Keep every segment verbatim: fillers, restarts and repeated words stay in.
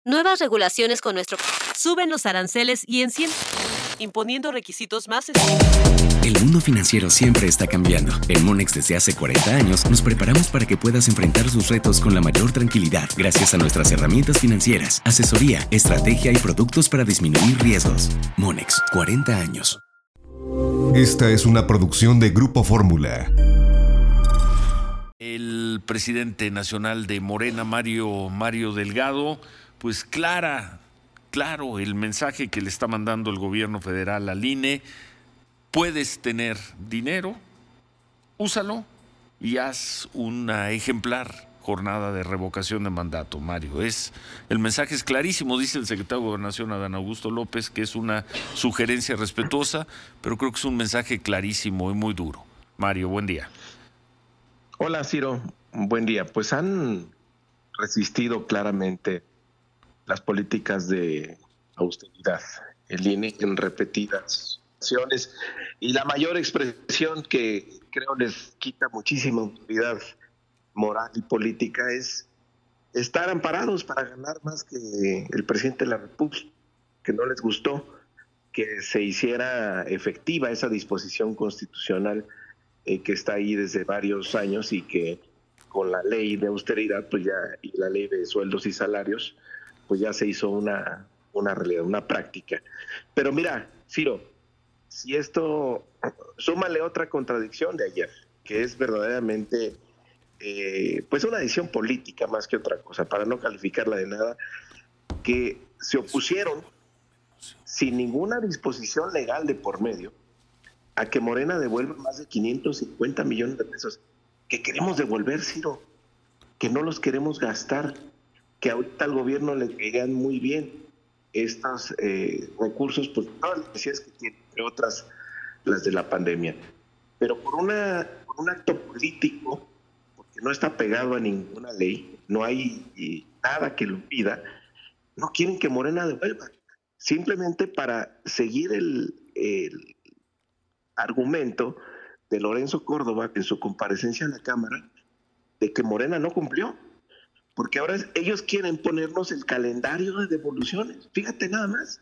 Nuevas regulaciones con nuestro... Suben los aranceles y encienden... imponiendo requisitos más... El mundo financiero siempre está cambiando. En Monex desde hace cuarenta años nos preparamos para que puedas enfrentar sus retos con la mayor tranquilidad gracias a nuestras herramientas financieras, asesoría, estrategia y productos para disminuir riesgos. Monex, cuarenta años. Esta es una producción de Grupo Fórmula. El presidente nacional de Morena, Mario, Mario Delgado, pues clara, claro el mensaje que le está mandando el gobierno federal al I N E. Puedes tener dinero, úsalo y haz una ejemplar jornada de revocación de mandato, Mario. Es, el mensaje es clarísimo, dice el secretario de Gobernación, Adán Augusto López, que es una sugerencia respetuosa, pero creo que es un mensaje clarísimo y muy duro. Mario, buen día. Hola, Ciro, buen día. Pues han resistido claramente las políticas de austeridad, el I N E en repetidas ocasiones, y la mayor expresión que creo les quita muchísima autoridad moral y política es estar amparados para ganar más que el presidente de la República, que no les gustó que se hiciera efectiva esa disposición constitucional eh, que está ahí desde varios años y que con la ley de austeridad pues ya y la ley de sueldos y salarios pues ya se hizo una, una realidad, una práctica. Pero mira, Ciro, si esto, súmale otra contradicción de ayer, que es verdaderamente eh, pues una decisión política más que otra cosa, para no calificarla de nada, que se opusieron sin ninguna disposición legal de por medio a que Morena devuelva más de quinientos cincuenta millones de pesos que queremos devolver, Ciro, que no los queremos gastar, que ahorita al gobierno le llegan muy bien estos eh, recursos, pues todas las necesidades que tiene, entre otras las de la pandemia. Pero por, una, por un acto político, porque no está pegado a ninguna ley, no hay eh, nada que lo pida, no quieren que Morena devuelva. Simplemente para seguir el, el argumento de Lorenzo Córdoba en su comparecencia en la Cámara de que Morena no cumplió. Porque ahora ellos quieren ponernos el calendario de devoluciones. Fíjate nada más.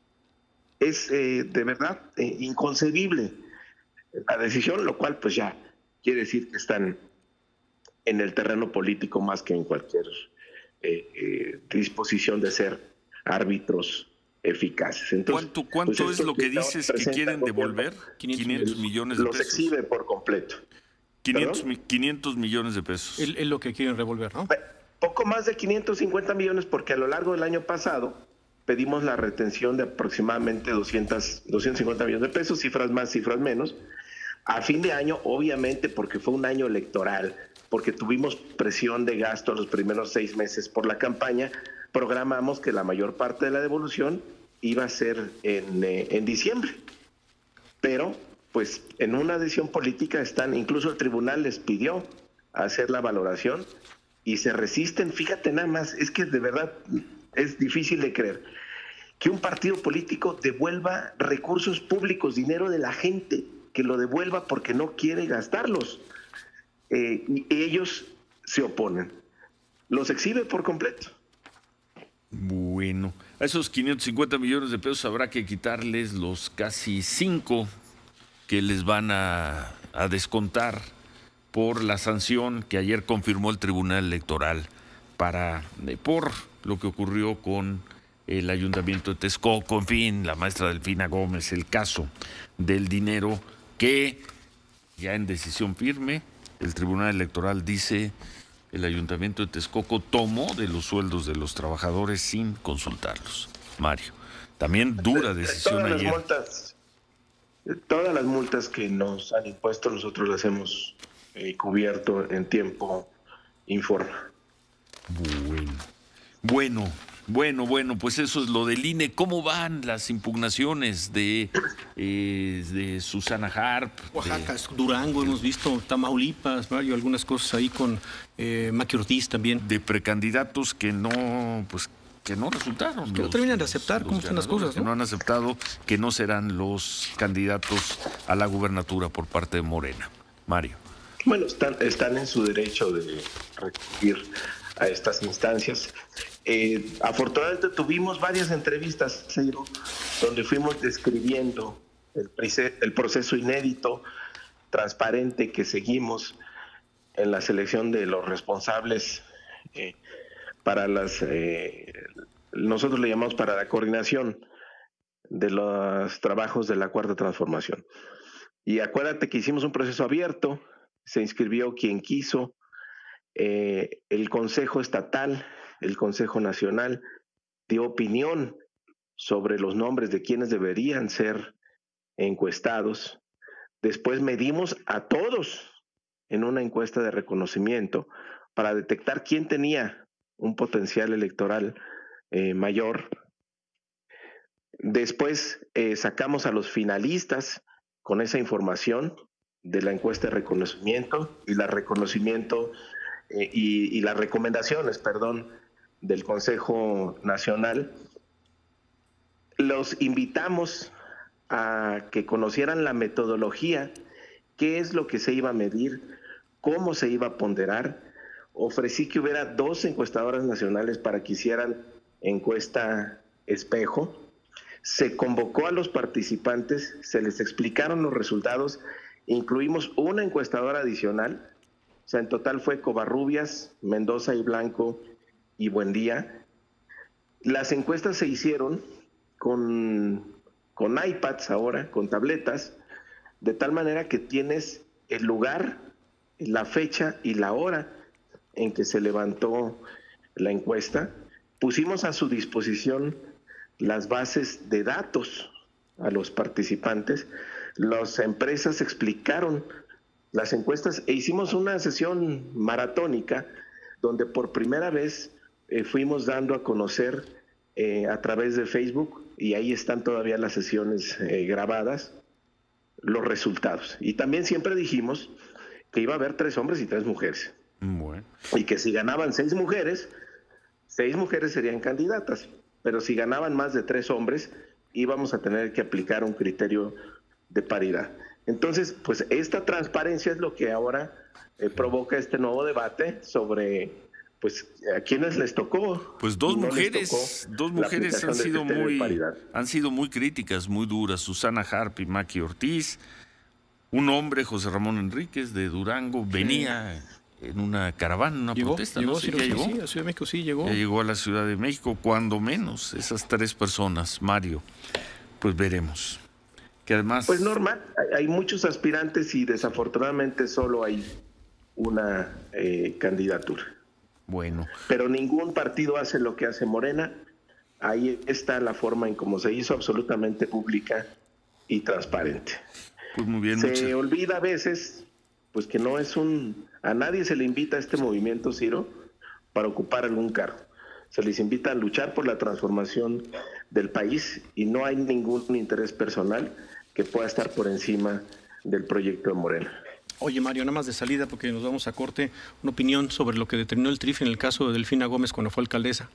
Es eh, de verdad eh, inconcebible la decisión, lo cual pues ya quiere decir que están en el terreno político más que en cualquier eh, eh, disposición de ser árbitros eficaces. Entonces, ¿Cuánto, cuánto pues es lo que, que dices que quieren devolver? quinientos millones de los pesos. Los exhibe por completo. quinientos, quinientos millones de pesos. Es lo que quieren revolver, ¿no? Poco más de quinientos cincuenta millones, porque a lo largo del año pasado pedimos la retención de aproximadamente doscientos, doscientos cincuenta millones de pesos, cifras más, cifras menos. A fin de año, obviamente, porque fue un año electoral, porque tuvimos presión de gasto los primeros seis meses por la campaña, programamos que la mayor parte de la devolución iba a ser en, eh, en diciembre. Pero, pues, en una decisión política están, incluso el tribunal les pidió hacer la valoración y se resisten. Fíjate nada más, es que de verdad es difícil de creer que un partido político devuelva recursos públicos, dinero de la gente, que lo devuelva porque no quiere gastarlos. Eh, y ellos se oponen. Los exhibe por completo. Bueno, a esos quinientos cincuenta millones de pesos habrá que quitarles los casi cinco que les van a, a descontar por la sanción que ayer confirmó el Tribunal Electoral para por lo que ocurrió con el Ayuntamiento de Texcoco, en fin, la maestra Delfina Gómez, el caso del dinero que ya en decisión firme el Tribunal Electoral dice el Ayuntamiento de Texcoco tomó de los sueldos de los trabajadores sin consultarlos. Mario, también dura decisión todas ayer. Las multas, todas las multas que nos han impuesto nosotros las hemos eh, cubierto en tiempo informa. Bueno, bueno, bueno, bueno, pues eso es lo del I N E. ¿Cómo van las impugnaciones de, eh, de Susana Harp? Oaxaca, de, Durango, hemos visto, Tamaulipas, Mario, algunas cosas ahí con eh, Maqui Ortiz también. De precandidatos que no, pues que no resultaron. Que no terminan de aceptar cómo están las cosas, ¿no? Que no han aceptado que no serán los candidatos a la gubernatura por parte de Morena. Mario. Bueno, están, están en su derecho de recurrir a estas instancias. Eh, afortunadamente tuvimos varias entrevistas, Ciro, donde fuimos describiendo el, el proceso inédito, transparente que seguimos en la selección de los responsables eh, para las, eh, nosotros le llamamos para la coordinación de los trabajos de la Cuarta Transformación. Y acuérdate que hicimos un proceso abierto, se inscribió quien quiso, eh, el Consejo Estatal, el Consejo Nacional dio opinión sobre los nombres de quienes deberían ser encuestados. Después medimos a todos en una encuesta de reconocimiento para detectar quién tenía un potencial electoral eh, mayor. Después eh, sacamos a los finalistas con esa información de la encuesta de reconocimiento y la reconocimiento eh, y, y las recomendaciones, perdón, del Consejo Nacional. Los invitamos a que conocieran la metodología, qué es lo que se iba a medir, cómo se iba a ponderar. Ofrecí que hubiera dos encuestadoras nacionales para que hicieran encuesta espejo. Se convocó a los participantes, se les explicaron los resultados, incluimos una encuestadora adicional, o sea, en total fue Covarrubias, Mendoza y Blanco y Buendía. Las encuestas se hicieron con, con iPads ahora, con tabletas, de tal manera que tienes el lugar, la fecha y la hora en que se levantó la encuesta. Pusimos a su disposición las bases de datos a los participantes. Las empresas explicaron las encuestas e hicimos una sesión maratónica donde por primera vez eh, fuimos dando a conocer eh, a través de Facebook, y ahí están todavía las sesiones eh, grabadas, los resultados. Y también siempre dijimos que iba a haber tres hombres y tres mujeres. Bueno. Y que si ganaban seis mujeres, seis mujeres serían candidatas. Pero si ganaban más de tres hombres, íbamos a tener que aplicar un criterio de paridad. Entonces, pues esta transparencia es lo que ahora eh, provoca este nuevo debate sobre, pues, a quienes les tocó. Pues dos no mujeres, dos mujeres han sido muy, han sido muy críticas, muy duras. Susana Harp y Maki Ortiz. Un hombre, José Ramón Enríquez, de Durango, venía en una caravana, una ¿Llegó? protesta. ¿Llegó? ¿No? Sí, Sí, ya sí, llegó. sí, a Ciudad de México sí llegó. Ya llegó a la Ciudad de México, cuando menos, esas tres personas, Mario. Pues veremos. Que además... Pues normal, hay, hay muchos aspirantes y desafortunadamente solo hay una eh, candidatura. Bueno. Pero ningún partido hace lo que hace Morena. Ahí está la forma en cómo se hizo, absolutamente pública y transparente. Pues muy bien. Se muchas... olvida a veces, pues que no es un... A nadie se le invita a este movimiento, Ciro, para ocupar algún cargo. Se les invita a luchar por la transformación del país y no hay ningún interés personal que pueda estar por encima del proyecto de Morena. Oye, Mario, nada más de salida, porque nos vamos a corte, una opinión sobre lo que determinó el T R I F en el caso de Delfina Gómez cuando fue alcaldesa.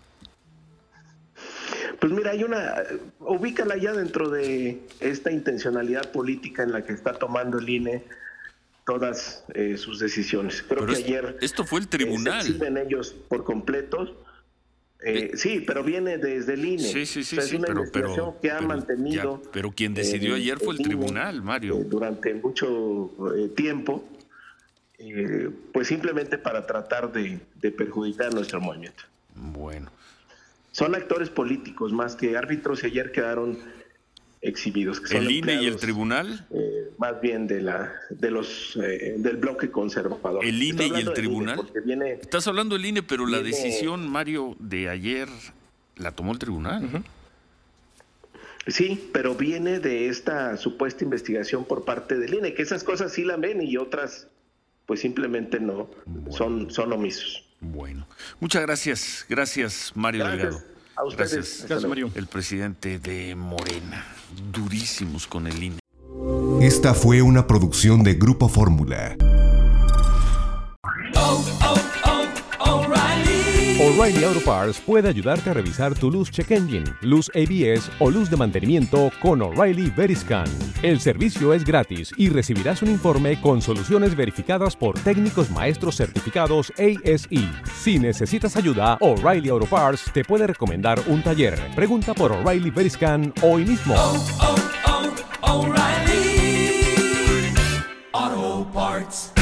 Pues mira, hay una, ubícala ya dentro de esta intencionalidad política en la que está tomando el I N E todas eh, sus decisiones. Creo pero que es, ayer esto fue el tribunal. Eh, se exhiben ellos por completo. Eh, eh, sí, pero viene desde el I N E. Sí, sí, sí, o sea, es sí, una pero, investigación pero, que ha pero, mantenido. Ya, pero quien decidió eh, ayer fue el, el tribunal, I N E, Mario. Eh, durante mucho eh, tiempo, eh, pues simplemente para tratar de, de perjudicar nuestro movimiento. Bueno. Son actores políticos más que árbitros y ayer quedaron exhibidos. Que son ¿El I N E y el empleados, tribunal? Eh, más bien de la de los eh, del bloque conservador. ¿El I N E y el tribunal? I N E viene, Estás hablando del I N E, pero viene, la decisión, Mario, de ayer la tomó el tribunal. Uh-huh. Sí, pero viene de esta supuesta investigación por parte del I N E, que esas cosas sí la ven y otras pues simplemente no, bueno. son, son omisos. Bueno, muchas gracias, gracias Mario Gracias Delgado. a ustedes. Gracias, gracias Mario. El presidente de Morena, durísimos con el I N E. Esta fue una producción de Grupo Fórmula. Oh, oh, oh, O'Reilly. O'Reilly Auto Parts puede ayudarte a revisar tu luz check engine, luz A B S o luz de mantenimiento con O'Reilly Veriscan. El servicio es gratis y recibirás un informe con soluciones verificadas por técnicos maestros certificados A S E. Si necesitas ayuda, O'Reilly Auto Parts te puede recomendar un taller. Pregunta por O'Reilly Veriscan hoy mismo. Oh, oh, oh, O'Reilly Auto Parts.